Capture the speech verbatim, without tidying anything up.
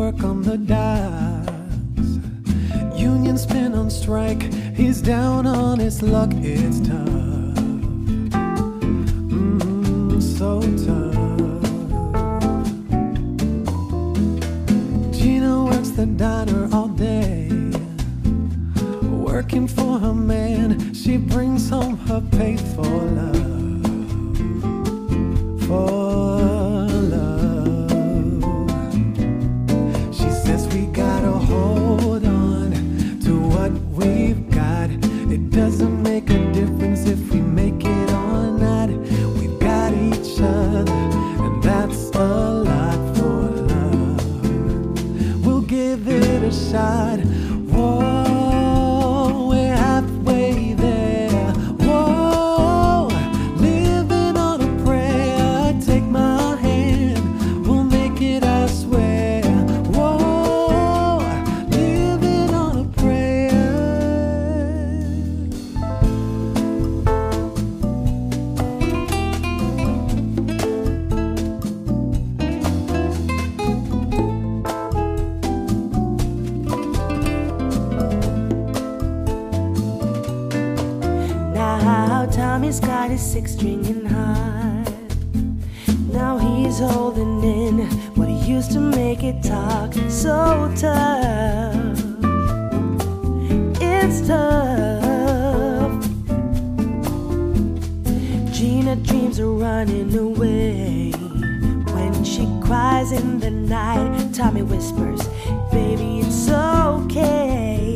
work on the docks. Union's been on strike, he's down on his luck, it's tough. Mm, so tough. Gina works the diner all day, working for her man. She brings home her pay for love, for love. She says we gotta hold on to what we've got. It doesn't make a difference if we make it or not. We've got each other, and that's a lot for love. We'll give it a shot. Whoa, we're halfway there. Whoa, living on a prayer. Take my hand, we'll make it, I swear. Whoa, living on a prayer. Now Tommy's got his six-stringing heart. Now he's holding in what he used to make it talk so tough. It's tough. Gina dreams of running away. When she cries in the night, Tommy whispers, baby, it's okay.